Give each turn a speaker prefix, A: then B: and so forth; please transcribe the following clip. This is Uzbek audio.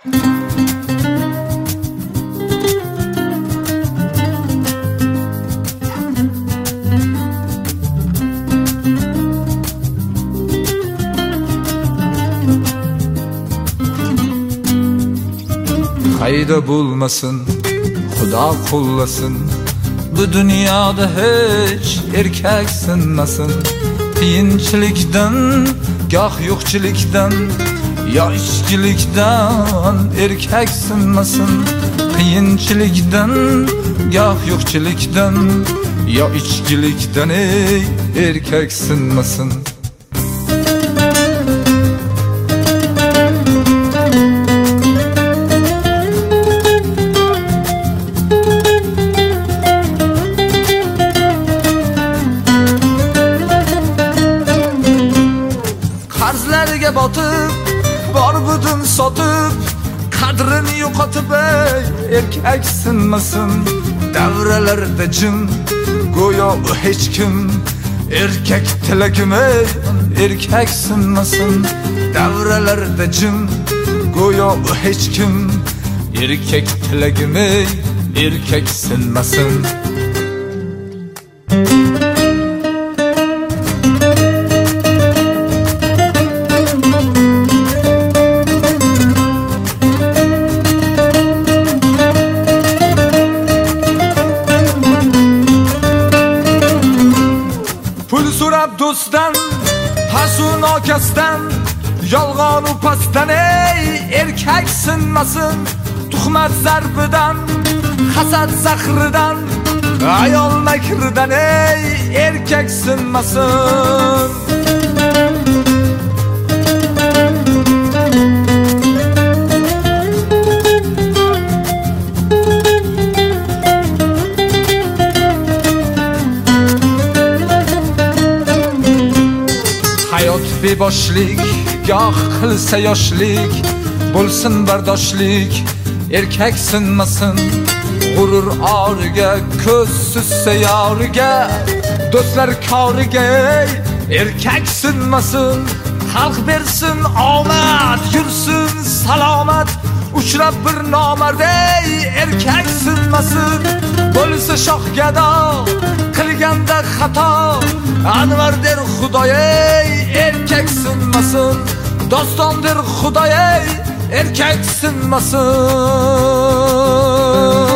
A: Qayda bo'lmasin, Xudo qo'llasin, bu dunyoda hech erkak sinmasin. Qiyinchilikdan, goh yo'qchilikdan, yo ichkilikdan erkak sinmasin. Qiyinchilikdan, goh yo'qchilikdan, yo ichkilikdan erkak sinmasin. Qarzlarga botib, bor budun sotib, qadrini yo'qotib erkak sinmasin. Davralarda jim, go'yo hech kim, erkak tilagimi erkak sinmasin. Davralarda jim, go'yo hech kim, erkak tilagimi erkak sinmasin. Pul so'rab do'stdan, hasun okasdan, yolg'on u pastdan erkak sinmasin. Tuhmat zarbidan, hasad zahridan, ayol makridan erkak sinmasin. Hayot beboshlik, goh qilsa yoshlik, bo'lsin bardoshlik, erkak sinmasin. G'urur origa, ko'z sussa yoriga, do'stlar koriga erkak sinmasin. Xalq bersin omad, yursin salomat, uchrab bir nomard erkak sinmasin. Bo'lsa shoh gado, qilganda xato, Anvar der Xudoy erkak sinmasin. Doston der Xudoy erkak sinmasin.